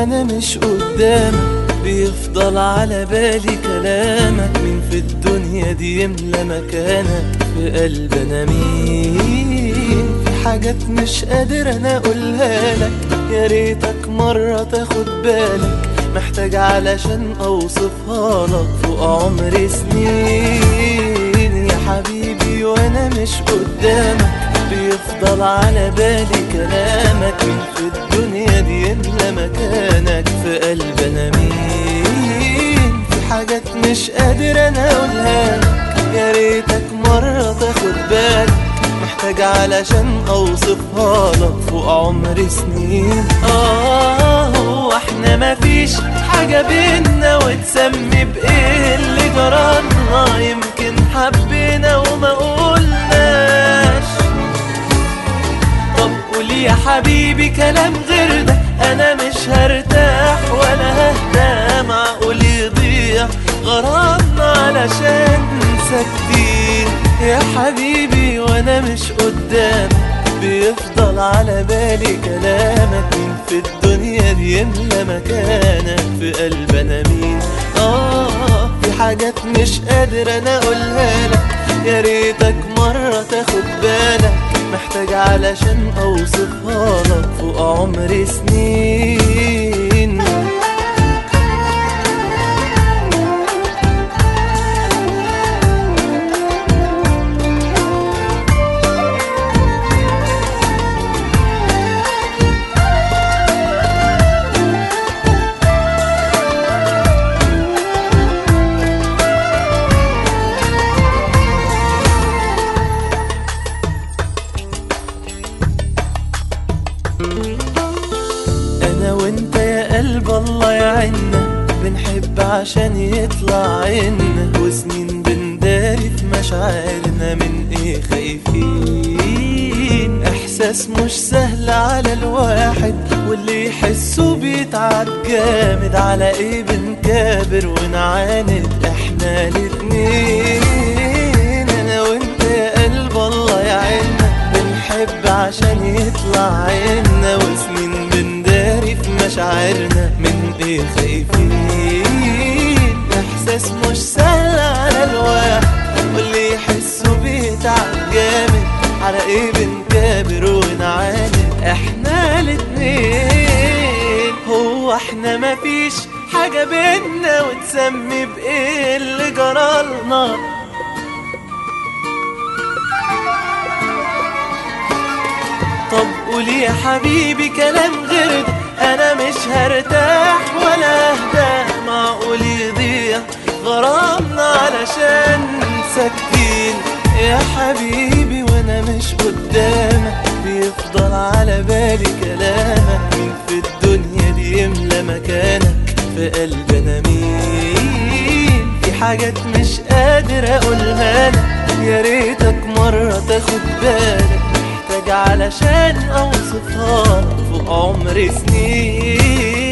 وانا مش قدامك، بيفضل على بالي كلامك. مين في الدنيا دي يملى مكانك في قلب انا؟ مين؟ في حاجات مش قادر انا اقولها لك، يا ريتك مرة تاخد بالك. محتاج علشان اوصفها لك فوق عمر سنين يا حبيبي وانا مش قدامك، بيفضل على بالي كلامك. مين في الدنيا دي يملى مكانك في قلب انا؟ مين؟ في حاجات مش قادر انا اقولها لك، يا ريتك مرة تاخد بالك. محتاج علشان اوصفها لك فوق عمر سنين. هو احنا مفيش حاجة بينا وتسمي بايه اللي جرالنا؟ يمكن حبينا وما قولناش. طب قول يا حبيبي كلام غير ده، انا مش هرتاح ولا ههدى. معقول يضيع غرامنا علشان ساكتين يا حبيبي وانا مش قدامك، بيفضل على بالي كلامك. مين في الدنيا دي يملى مكانك في قلب انا؟ مين؟ في حاجات مش قادر انا اقولها لك، يا ريتك مرة تاخد بالك. محتاج علشان اوصفها لك فوق عمر سنين. أنا وأنت يا قلب الله يعنا، بنحب عشان يطلع عنا، وسنين بنداري في مشاعرنا. من إيه خايفين؟ إحساس مش سهل على الواحد، واللي يحسه بيتعب جامد. على إيه بنكابر ونعاند إحنا الاتنين؟ أنا وأنت يا قلب الله يعنا، بنحب عشان يطلع عنا، وسنين بنداري في مشاعرنا. من ايه خايفين؟ احساس مش سهل على الواحد، واللي يحسه بيتعب جامد. على ايه بنكابر ونعاند احنا الاتنين؟ هو احنا مفيش حاجة بينا وتسمي بايه اللي جرالنا؟ طب قول يا حبيبي كلام غير ده، انا مش هرتاح ولا اهدى. معقول يضيع غرامنا علشان ساكتين يا حبيبي وانا مش قدامك، بيفضل على بالي كلامك. مين في الدنيا دي يملى مكانك في قلب انا؟ مين؟ في حاجات مش قادر اقولها لك، يا ريتك مرة تاخد بالك. علشان اوصفها فوق عمر سنين.